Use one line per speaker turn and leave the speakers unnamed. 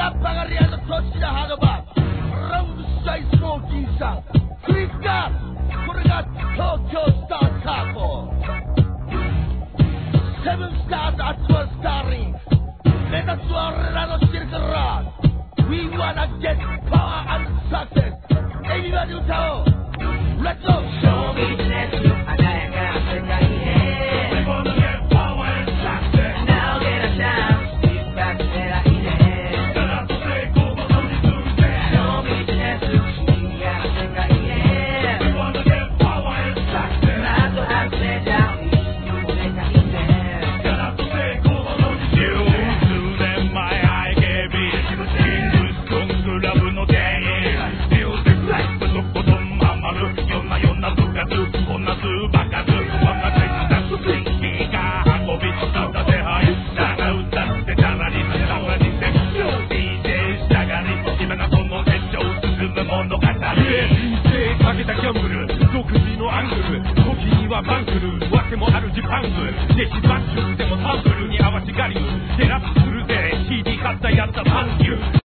Pagariano Toshida Hadoba Round Side Smoking Sun Click up Forgot Tokyo Star Cargo 7 stars at 12 starring Let us run on Circle Rock We wanna get power and success Everybody go Let's go
Show me the next look I got a We wanna get power and success Now get a chance Keep back that I eat it Show me the next look We got a We wanna get power and success Now to have pleasure You will make a eat it独自のアングル時にはバンクル訳もあるジパング弟子バッシュでもタンブルに合わせ我流テラップするぜ CD 買ったやったサンキュー